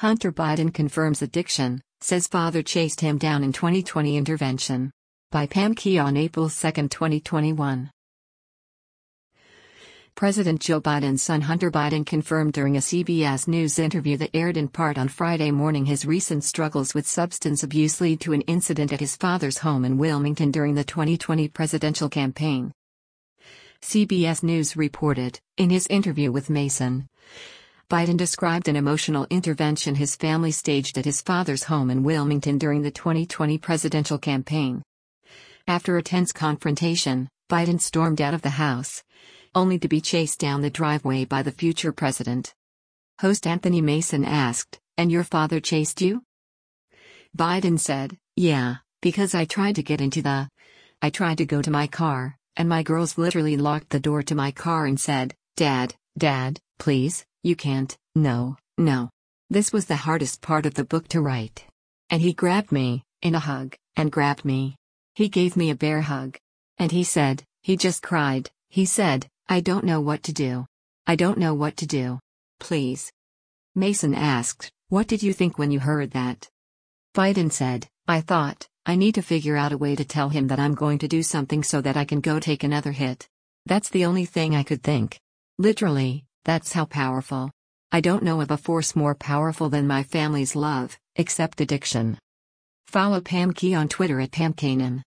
Hunter Biden confirms addiction, says father chased him down in 2020 intervention. By Pam Key on April 2, 2021. President Joe Biden's son Hunter Biden confirmed during a CBS News interview that aired in part on Friday morning his recent struggles with substance abuse lead to an incident at his father's home in Wilmington during the 2020 presidential campaign. CBS News reported, in his interview with Mason, Biden described an emotional intervention his family staged at his father's home in Wilmington during the 2020 presidential campaign. After a tense confrontation, Biden stormed out of the house, only to be chased down the driveway by the future president. Host Anthony Mason asked, "And your father chased you?" Biden said, "Yeah, because I tried to go to my car, and my girls literally locked the door to my car and said, 'Dad, please, you can't, no.' This was the hardest part of the book to write. And he grabbed me, in a hug, and grabbed me. He gave me a bear hug. And he said, he just cried, he said, 'I don't know what to do. I don't know what to do. Please.'" Mason asked, "What did you think when you heard that?" Biden said, "I thought, I need to figure out a way to tell him that I'm going to do something so that I can go take another hit. That's the only thing I could think. Literally, that's how powerful. I don't know of a force more powerful than my family's love, except addiction." Follow Pam Key on Twitter at PamKanan.